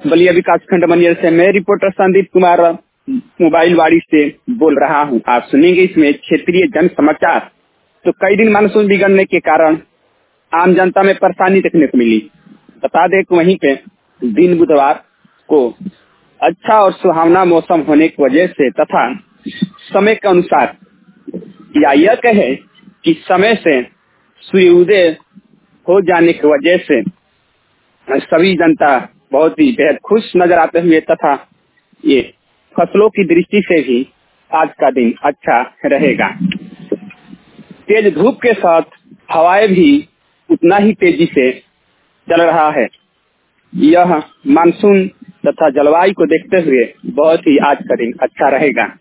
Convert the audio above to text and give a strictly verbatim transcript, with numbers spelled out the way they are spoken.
बलिया विकास खंड मनियर से मैं रिपोर्टर संदीप कुमार मोबाइल वाड़ी से बोल रहा हूं। आप सुनेंगे इसमें क्षेत्रीय जन समाचार। तो कई दिन मानसून बिगड़ने के कारण आम जनता में परेशानी देखने को मिली। बता दें कि वहीं पे दिन बुधवार को अच्छा और सुहावना मौसम होने की वजह से तथा समय के अनुसार या यह कहे कि समय से सूर्योदय हो जाने की वजह से सभी जनता बहुत ही बेहद खुश नजर आते हुए तथा ये फसलों की दृष्टि से भी आज का दिन अच्छा रहेगा। तेज धूप के साथ हवाएं भी उतना ही तेजी से चल रहा है। यह मानसून तथा जलवायु को देखते हुए बहुत ही आज का दिन अच्छा रहेगा।